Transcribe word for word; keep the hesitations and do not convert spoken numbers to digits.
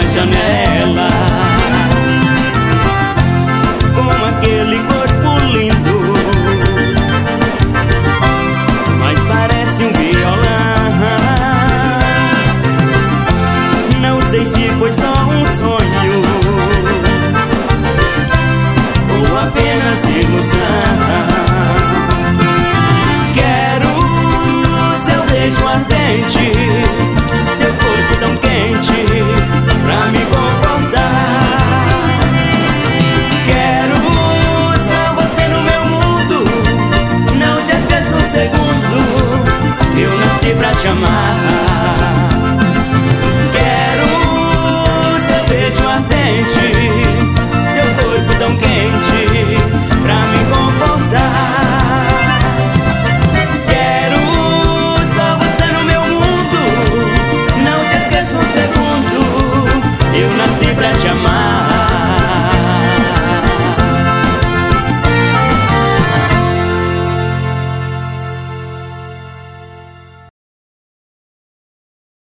janela, com aquele corpo lindo, mas parece um violão. Não sei se foi só um sonho ou apenas ilusão. Quero seu beijo ardente, seu corpo tão quente pra me confortar. Quero só você no meu mundo, não te esqueça um segundo, eu nasci pra te amar. Quero seu beijo ardente,